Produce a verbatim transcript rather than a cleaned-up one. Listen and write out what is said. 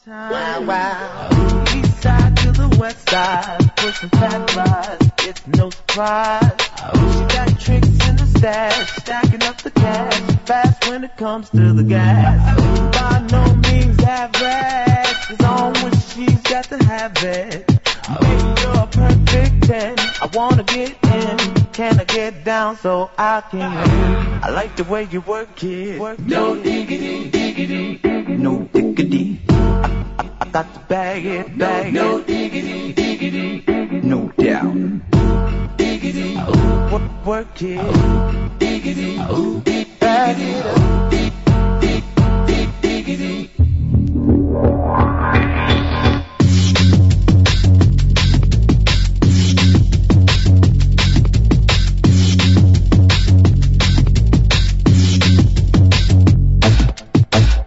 Wow, wow. East side to the west side, pushing fat rides, it's no surprise. She got tricks in the stash, stacking up the cash, fast when it comes to the gas. By no means average, it's on when she's got to have it. Baby, you're a perfect ten, I wanna get in. Can I get down so I can? I like the way you work it. Work no diggity, diggity, no diggity. I, I got to bag it, bag no, it. No diggity, diggity, no doubt. Diggity, work, work it. Diggity, bag it up.